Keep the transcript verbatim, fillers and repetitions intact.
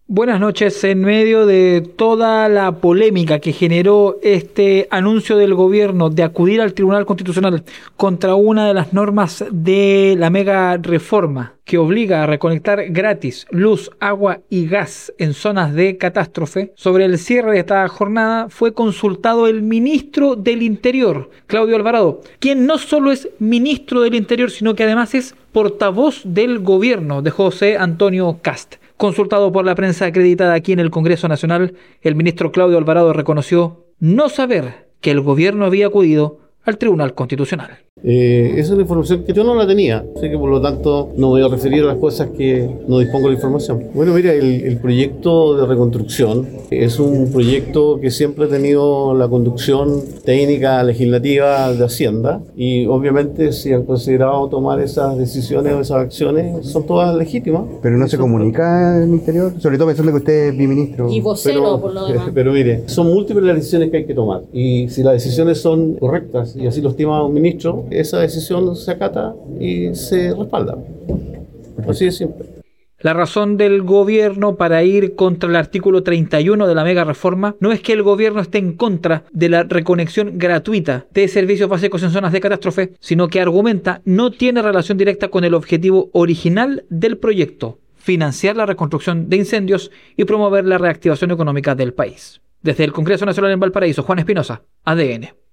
Buenas noches. En medio de toda la polémica que generó este anuncio del gobierno de acudir al Tribunal Constitucional contra una de las normas de la mega reforma que obliga a reconectar gratis luz, agua y gas en zonas de catástrofe, sobre el cierre de esta jornada fue consultado el ministro del Interior, Claudio Alvarado, quien no solo es ministro del Interior, sino que además es portavoz del gobierno de José Antonio Kast. Consultado por la prensa acreditada aquí en el Congreso Nacional, el ministro Claudio Alvarado reconoció no saber que el gobierno había acudido al Tribunal Constitucional. Eh, esa es una información que yo no la tenía, así que por lo tanto no me voy a referir a las cosas que no dispongo de la información. Bueno, mira, el, el proyecto de reconstrucción es un proyecto que siempre ha tenido la conducción técnica legislativa de Hacienda y obviamente si han considerado tomar esas decisiones o esas acciones son todas legítimas. Pero no se comunica al Interior, sobre todo pensando que usted es biministro. Y vocero, pero, por lo demás. Pero mire, son múltiples las decisiones que hay que tomar y si las decisiones son correctas y así lo estima un ministro, esa decisión se acata y se respalda. Así de simple. La razón del gobierno para ir contra el artículo treinta y uno de la mega reforma no es que el gobierno esté en contra de la reconexión gratuita de servicios básicos en zonas de catástrofe, sino que argumenta no tiene relación directa con el objetivo original del proyecto: financiar la reconstrucción de incendios y promover la reactivación económica del país. Desde el Congreso Nacional en Valparaíso, Juan Espinosa, A D N.